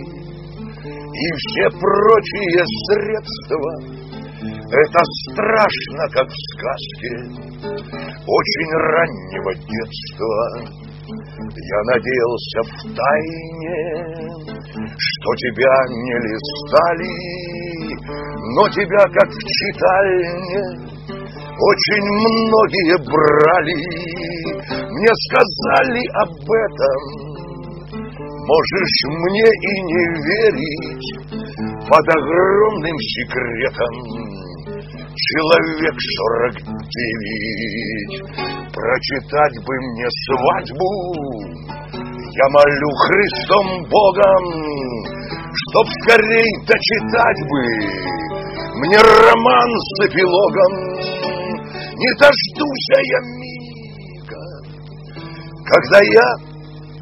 и все прочие средства. Это страшно, как в сказке очень раннего детства. Я надеялся втайне, что тебя не листали, но тебя, как в читальне, очень многие брали. Мне сказали об этом, можешь мне и не верить, под огромным секретом. Человек сорок девять, прочитать бы мне свадьбу. Я молю Христом Богом, чтоб скорей дочитать бы мне роман с эпилогом. Не дождусь я мига, когда я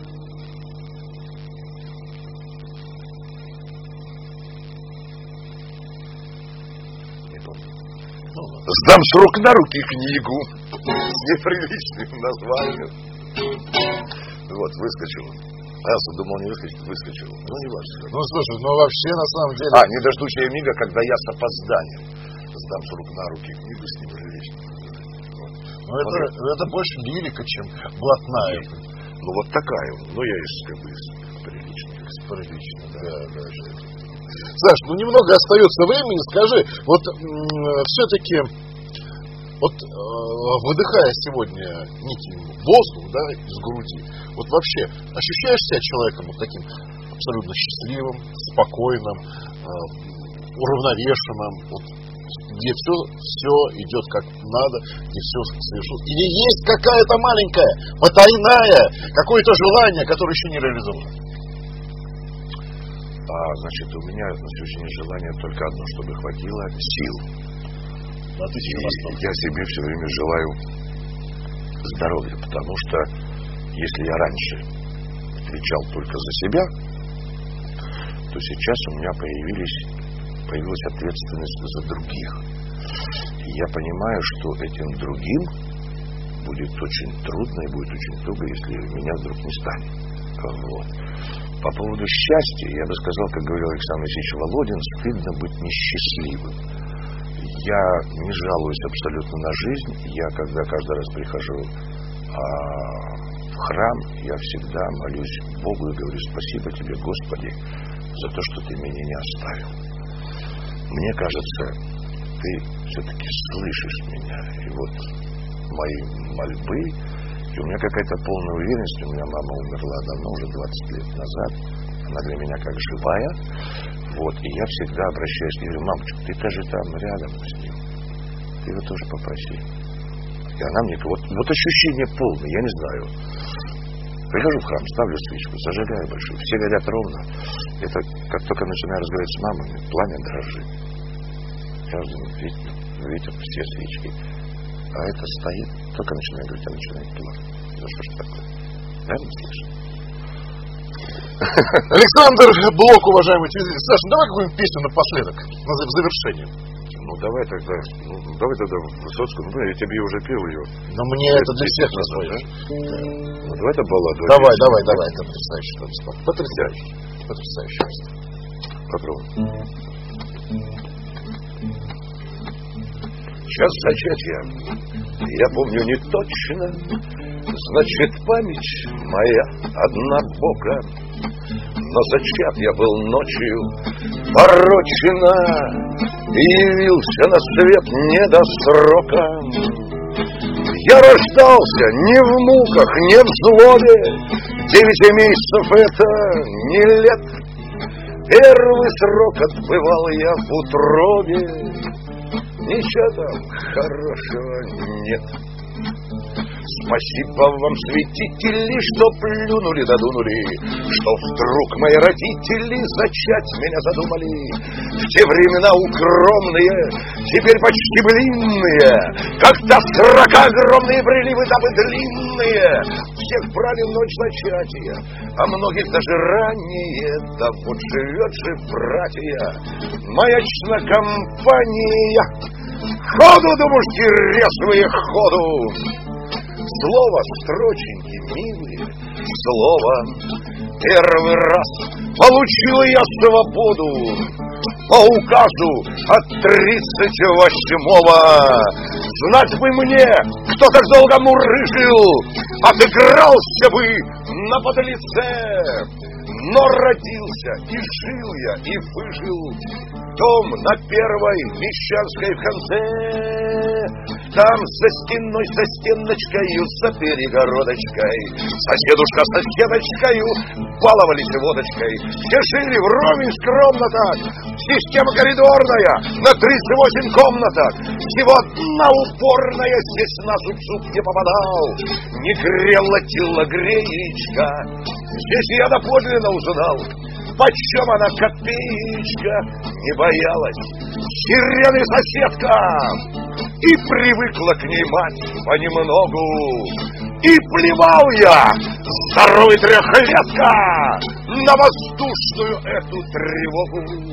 сдам с рук на руки книгу с неприличным названием. Вот, выскочил. А я думал, не выскочил, выскочил. Ну, не важно. Ну, слушай, ну вообще, на самом деле... А, не дождусь я мига, когда я с опозданием сдам с рук на руки книгу с неприличным названием. Вот. Ну, это, это больше лирика, чем блатная. Ну, вот такая. Ну, я из, как бы, из приличной. Из приличной, да, да. Саш, ну немного остается времени, скажи, вот м- все-таки, вот э- выдыхая сегодня некий воздух, да, из груди, вот вообще ощущаешь себя человеком вот таким абсолютно счастливым, спокойным, э- уравновешенным, вот, где все, все идет как надо, где все совершилось. Или есть какая-то маленькая, потайная, какое-то желание, которое еще не реализовано? А, значит, у меня на сегодняшнее желание только одно, чтобы хватило сил. И я себе все время желаю здоровья, потому что если я раньше отвечал только за себя, то сейчас у меня появились, появилась ответственность за других. И я понимаю, что этим другим будет очень трудно и будет очень туго, если меня вдруг не станет. Вот. По поводу счастья, я бы сказал, как говорил Александр Алексеевич Володин, стыдно быть несчастливым. Я не жалуюсь абсолютно на жизнь. Я, когда каждый раз прихожу а, в храм, я всегда молюсь Богу и говорю: спасибо тебе, Господи, за то, что ты меня не оставил. Мне кажется, ты все-таки слышишь меня. И вот мои мольбы... У меня какая-то полная уверенность, у меня мама умерла давно, уже двадцать лет назад, она для меня как живая, вот, и я всегда обращаюсь и говорю: мамочка, ты-то же там рядом с ним, ты его тоже попроси. И она мне, вот, вот ощущение полное, я не знаю. Прихожу в храм, ставлю свечку, зажигаю большую, все горят ровно. Это как только начинаю разговаривать с мамой, пламя дрожит. Каждый видит, видит все свечки. А это стоит, только начинает говорить, а начинает плакать. Да что ж такое? Правильно слышишь? Александр Блок, уважаемый телезритель. Саша, ну давай какую-нибудь песню напоследок, в завершение. Ну давай тогда, ну давай тогда Высоцкую, ну я тебе уже пел ее. Но мне это, это для всех назвать. Да? Да. Ну давай это балладу. Давай, давай, давай, это потрясающе. Потрясающе. Потрясающе. Попробуй. Час зачатия, я помню не точно, значит, память моя однобока. Но зачат я был ночью порочена и явился на свет не до срока. Я рождался не в муках, не в злобе, девять месяцев это не лет. Первый срок отбывал я в утробе. Ничего там хорошего нет. Спасибо вам, святители, что плюнули, додунули, что вдруг мои родители зачать меня задумали. В те времена укромные, теперь почти блинные, когда срока огромные приливы, дабы длинные. Всех брали ночь зачатия, а многих даже ранее. Да вот живет же, братья, маячная компания. Ходу, думушки, резвые, ходу! Слово строченьки милые, слово первый раз получил я свободу по указу от тридцать восьмого. Знать бы мне, кто так долго мурыжил, отыгрался бы на подлеце. Но родился, и жил я, и выжил. Дом на первой Мещанской в конце. Там за стеной, за стеночкою, за перегородочкой соседушка со соседочкою баловались водочкой. Все жили вровень скромно так. Система коридорная на тридцать восемь комнаток. Всего одна уборная, здесь на зуб-зуб не попадал. Не грела телогреечка. Здесь я доподлинно узнал, почем она копеечка. Не боялась сирены соседка, и привыкла к ней мать понемногу. И плевал я, здоровый трехлетка, на воздушную эту тревогу.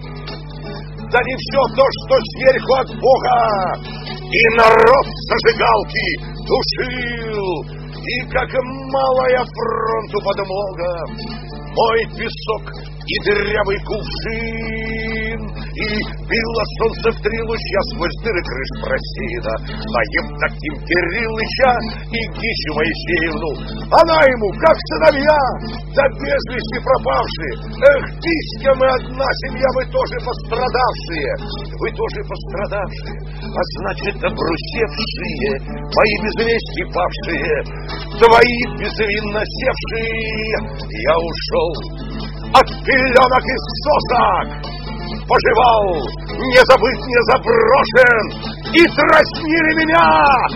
Да не все то, что сверху от Бога, и народ зажигалки душил. И как малая фронту подмога, мой песок и дырявый кувшин, и било солнце в три луча сквозь дыры крыш просеяна. Наем таким Кириллыча и Гищу Моисеевну, она ему, как сыновья, да без вести пропавшие. Эх, Гиська, мы одна семья, вы тоже пострадавшие, вы тоже пострадавшие, а значит, обрусевшие, мои без вести павшие, твои безвинно севшие. Я ушел от пеленок и сосок, поживал, не забыт, не заброшен, и дразнили меня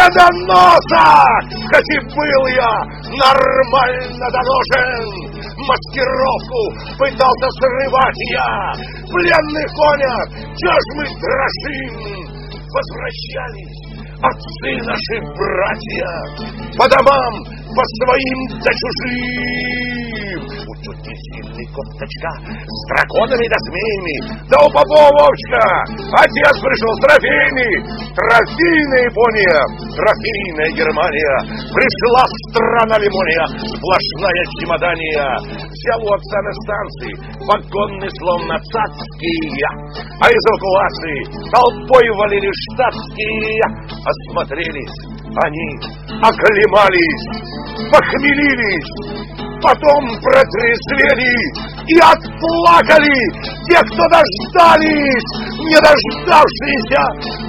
недоносок, хоть и был я нормально доношен. Маскировку пытался срывать я, пленных гонят, чё ж мы дрожим. Возвращались отцы наши, братья, по домам, по своим да чужим. У тети сильный кофточка с драконами да змеями, да у попова Вовчка отец пришел с трофеями. Трофейная Япония, трофейная Германия, пришла страна лимония, сплошная чемодания. Взял у отца на станции вагонный словно цацкие, а из эвакуации толпой валили штатские. Осмотрелись они, оклемались, похмелились, потом протрезвели и отплакали те, кто дождались, не дождавшиеся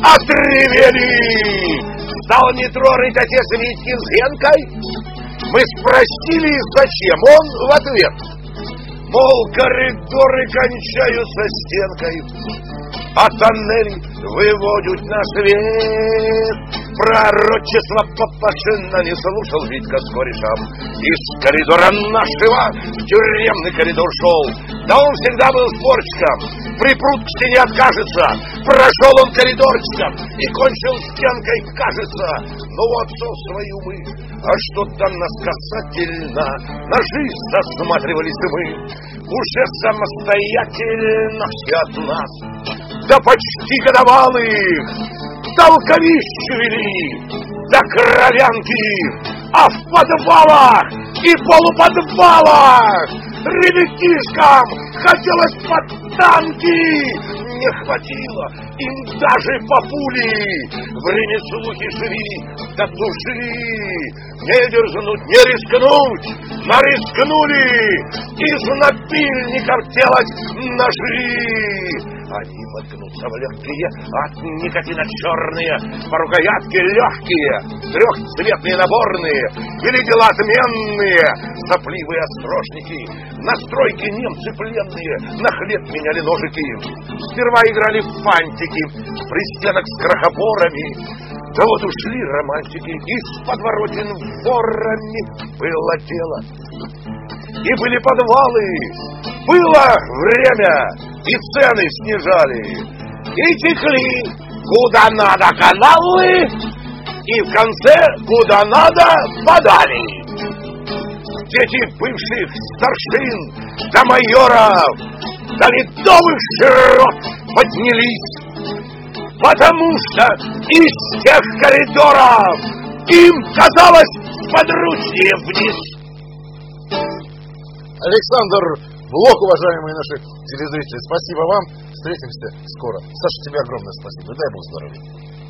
отревели. Стал метро рыть отец Витькин с Генкой. Мы спросили, зачем, он в ответ: мол, коридоры кончаются стенкой, а тоннели выводят на свет. Пророчество Папашина не слушал Витька с корешем. Из коридора нашего в тюремный коридор шел. Да он всегда был спорщиком, припрут к стене откажется. Прошел он коридорчиком и кончил стенкой, кажется. Но у отцов свои умы, а что там нас касательно, на жизнь засматривались мы. Уже самостоятельно все от нас, да почти годовалых, толковищу вели, да кровянки, а в подвалах и полуподвалах ребятишкам хотелось под танки. Не хватило им даже по пули. Время слухи живи, да тужи. Не дерзнуть, не рискнуть, нарискнули из напильников делать ножи. Они воткнутся в легкие, от никотина черные, по рукоятке легкие, трехцветные наборные, или дела отменные, сопливые острожники, на стройке немцы пленные, на хлеб меняли ножики. Сперва играли в фантики, при стенах с крохоборами, да вот ушли романтики, из подворотен ворами. Было дело, и были подвалы, было время, и цены снижали, и текли куда надо каналы, и в конце куда надо подали. Дети бывших старшин до майоров, до ледовых широт поднялись, потому что из тех коридоров им казалось подручнее вниз. Александр блог, уважаемые наши телезрители. Спасибо вам. Встретимся скоро. Саша, тебе огромное спасибо. Дай Бог здоровья.